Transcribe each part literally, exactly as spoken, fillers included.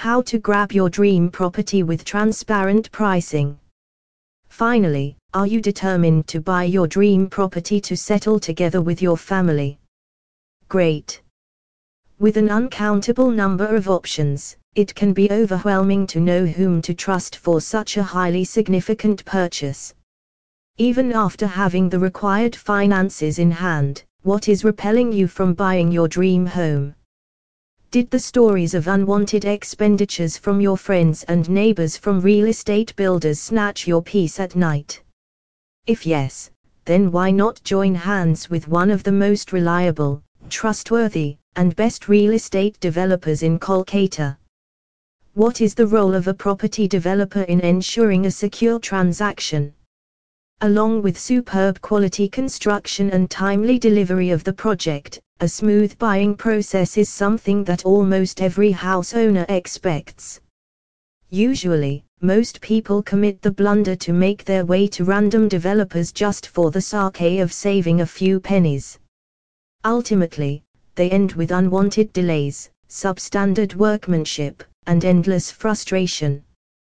How to grab your dream property with transparent pricing. Finally, are you determined to buy your dream property to settle together with your family? Great! With an uncountable number of options, it can be overwhelming to know whom to trust for such a highly significant purchase. Even after having the required finances in hand, what is repelling you from buying your dream home? Did the stories of unwanted expenditures from your friends and neighbors from real estate builders snatch your peace at night? If yes, then why not join hands with one of the most reliable, trustworthy, and best real estate developers in Kolkata? What is the role of a property developer in ensuring a secure transaction? Along with superb quality construction and timely delivery of the project, a smooth buying process is something that almost every house owner expects. Usually, most people commit the blunder to make their way to random developers just for the sake of saving a few pennies. Ultimately, they end with unwanted delays, substandard workmanship, and endless frustration.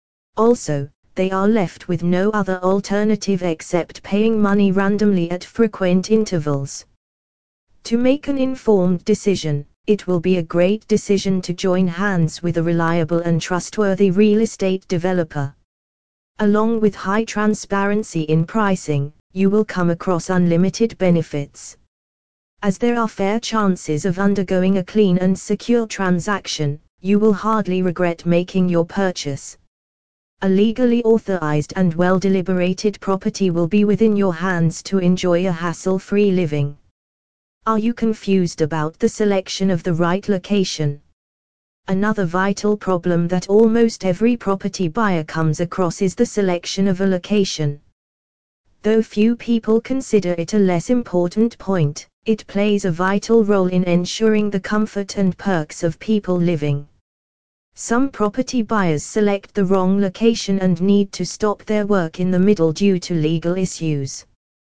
Also, they are left with no other alternative except paying money randomly at frequent intervals. To make an informed decision, it will be a great decision to join hands with a reliable and trustworthy real estate developer. Along with high transparency in pricing, you will come across unlimited benefits. As there are fair chances of undergoing a clean and secure transaction, you will hardly regret making your purchase. A legally authorized and well-deliberated property will be within your hands to enjoy a hassle-free living. Are you confused about the selection of the right location? Another vital problem that almost every property buyer comes across is the selection of a location. Though few people consider it a less important point, it plays a vital role in ensuring the comfort and perks of people living. Some property buyers select the wrong location and need to stop their work in the middle due to legal issues.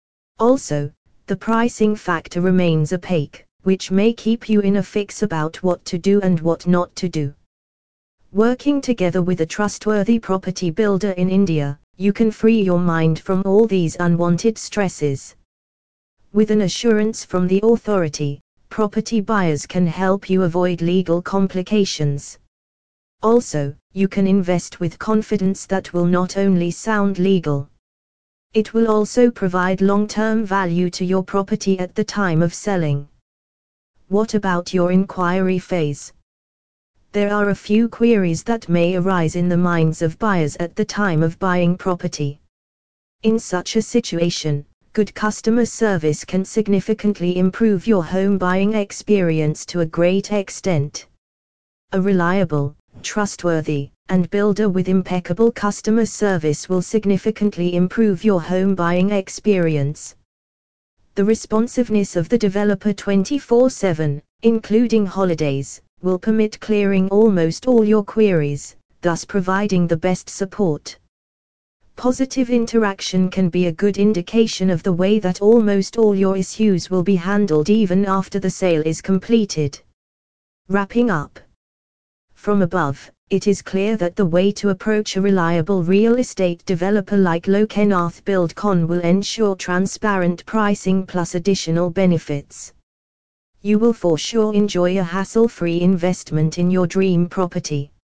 Also, the pricing factor remains opaque, which may keep you in a fix about what to do and what not to do. Working together with a trustworthy property builder in India, you can free your mind from all these unwanted stresses. With an assurance from the authority, property buyers can help you avoid legal complications. Also, you can invest with confidence that will not only sound legal. It will also provide long-term value to your property at the time of selling. What about your inquiry phase? There are a few queries that may arise in the minds of buyers at the time of buying property. In such a situation, good customer service can significantly improve your home buying experience to a great extent. A reliable, trustworthy, and builder with impeccable customer service will significantly improve your home buying experience. The responsiveness of the developer twenty-four seven, including holidays, will permit clearing almost all your queries, thus providing the best support. Positive interaction can be a good indication of the way that almost all your issues will be handled even after the sale is completed. Wrapping up. From above, it is clear that the way to approach a reliable real estate developer like Lokanath Buildcon will ensure transparent pricing plus additional benefits. You will for sure enjoy a hassle-free investment in your dream property.